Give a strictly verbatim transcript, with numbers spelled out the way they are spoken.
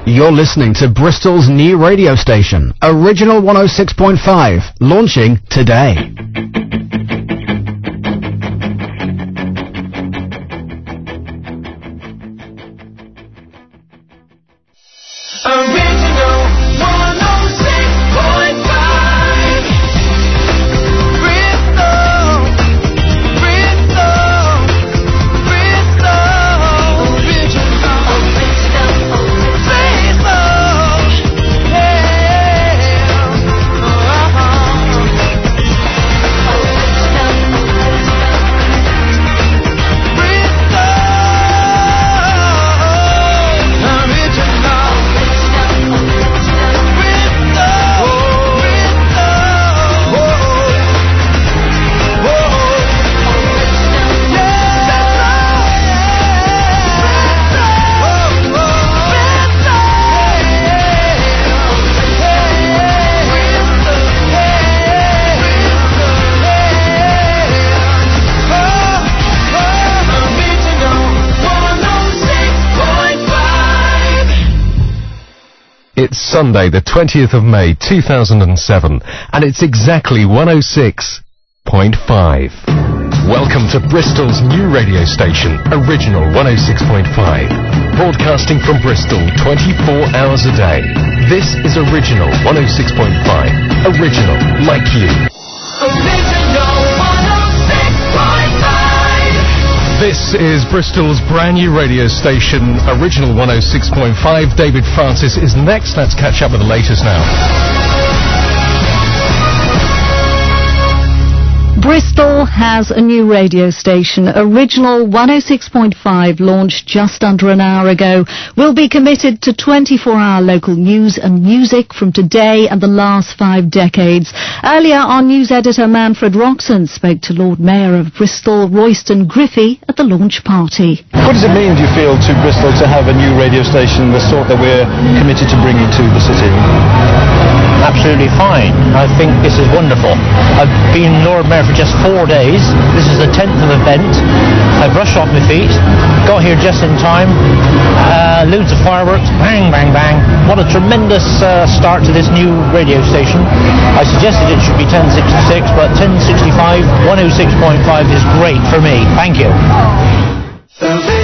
You're listening to Bristol's new radio station, Original one oh six point five, launching today. It's Sunday, the twentieth of May, two thousand seven, and it's exactly one oh six point five. Welcome to Bristol's new radio station, Original one oh six point five. Broadcasting from Bristol twenty-four hours a day. This is Original one oh six point five. Original, like you. Original one oh six point five. This is Bristol's brand new radio station, Original one oh six point five. David Francis is next. Let's catch up with the latest now. Bristol has a new radio station. Original one oh six point five launched just under an hour ago. Will be committed to twenty-four hour local news and music from today and the last five decades. Earlier, our news editor Manfred Roxon spoke to Lord Mayor of Bristol, Royston Griffey, at the launch party. What does it mean, do you feel, to Bristol to have a new radio station, the sort that we're committed to bringing to the city? Absolutely fine. I think this is wonderful. I've been Lord Mayor for just four days. This is the tenth of event. I've rushed off my feet, got here just in time. Uh, loads of fireworks, bang, bang, bang. What a tremendous uh, start to this new radio station. I suggested it should be ten sixty-six, but ten sixty-five, one oh six point five is great for me. Thank you.